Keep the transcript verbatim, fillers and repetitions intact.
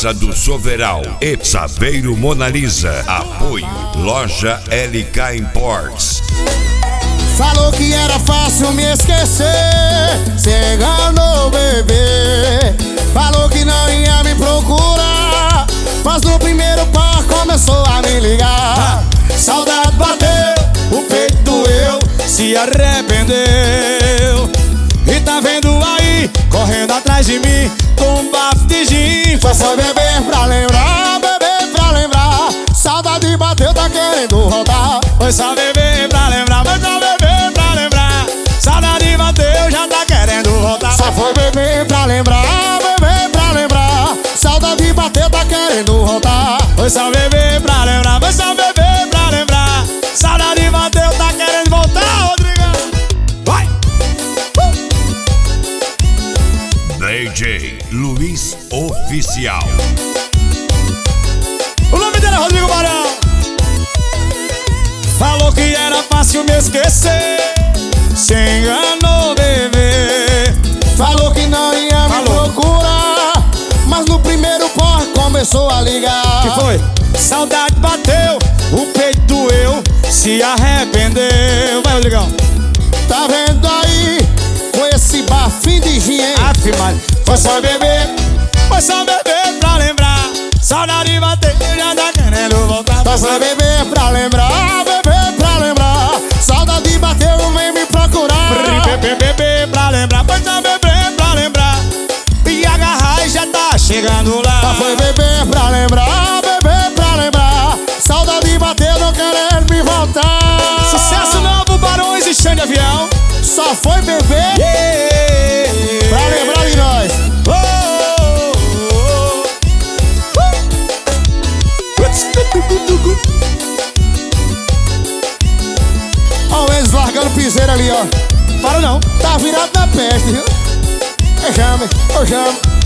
Praça do Soveral e Saveiro Mona Lisa. Apoio Loja L K Imports. Falou que era fácil me esquecer, se enganou, bebê. Falou que não ia me procurar, mas no primeiro par começou a me ligar. Saudade bateu, o peito doeu, se arrependeu. E tá vendo aí, correndo atrás de mim, com um bafo de gin. Foi só beber pra lembrar, beber pra lembrar. Saudade bateu, tá querendo voltar. Foi só beber pra lembrar, foi só beber pra lembrar. Saudade bateu, já tá querendo voltar. Só foi beber pra lembrar, beber pra lembrar. Saudade bateu, tá querendo voltar. Foi só beber pra lembrar, foi só beber pra lembrar. Saudade bateu, tá querendo voltar, Rodrigão. Vai! D J Luiz Oficial. O nome dele é Rodrigo Barão. Falou que era fácil me esquecer, se enganou, bebê. Falou que não ia me Falou. procurar, mas no primeiro pó começou a ligar. Que foi? Saudade bateu, o peito doeu, se arrependeu. Vai, Rodrigão. Tá vendo aí, com esse bafinho de gin, hein? Aff, mas foi só beber, foi só beber pra lembrar. Saudade bateu, já tá querendo voltar. Foi só beber pra lembrar, beber pra lembrar. Saudade bateu, vem me procurar. Beber, beber pra lembrar, foi só beber pra lembrar. E agarrar e já tá chegando lá. Só foi beber pra lembrar, beber pra lembrar. Saudade bateu, não querendo me voltar. Sucesso novo, Barões e Xande Avião. Só foi beber yeah. pra lembrar de nós. Oh, oh, oh. Ó o Enzo largando piseira ali, ó. Para não, tá virado na peste, viu? Eu chamo, eu chamo.